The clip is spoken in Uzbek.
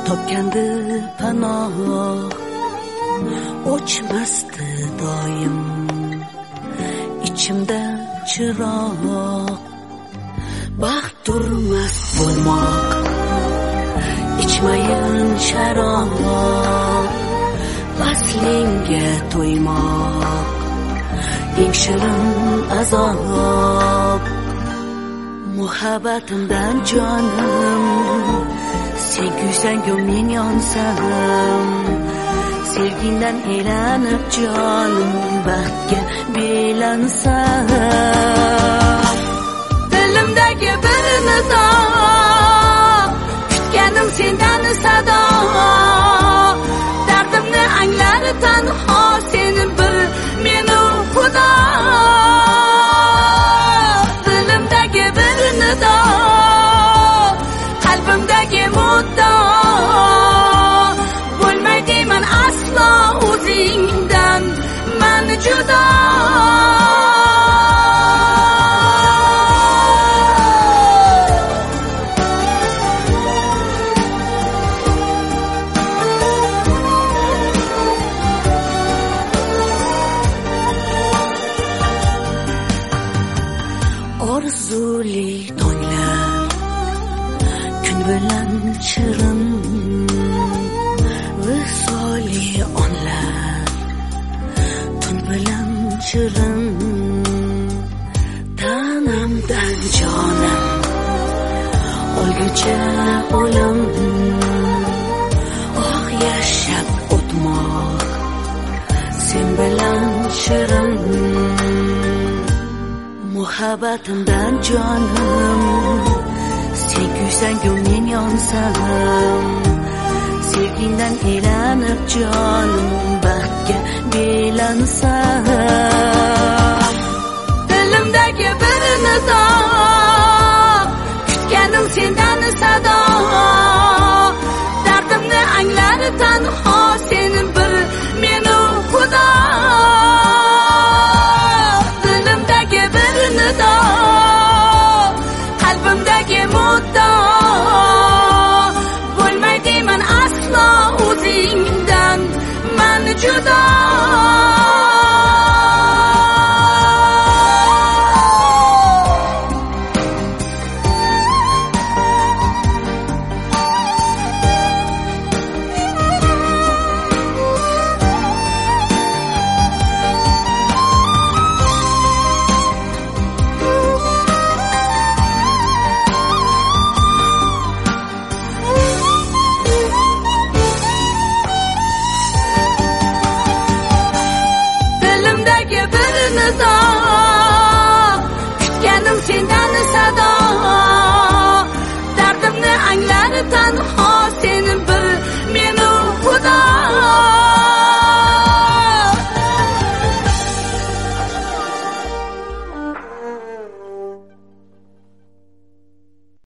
topgandi panoh o'chmasdi doim ichimda chiroq baxt turmas bo'lmoq ichmayin sharob vaslingga to'ymoq eng shirin azob muhabbatimdan jonim sen kuysang-ku men yonsam sevgingdan elanib jonim baxtga belansam dilimdagi bir nido kutganim sendan sado dardimni anglar tanho seni bir meni xudo dilimdagi bir nido qalbimdagi muddo bo'lmay deyman aslo o'zingdan man judo orzuli tonglar kun bilan shirin visoli onlar tun bilan shirin tanamdan jonim o'lguncha o'lim oh yashab o'tmoq sen bilan shirin muhabbatimdan jonim sen kuysang-ku men yonsam sevgingdan elanib jonim baxtga belansam dilimdagi bir nido kutganim sendan sado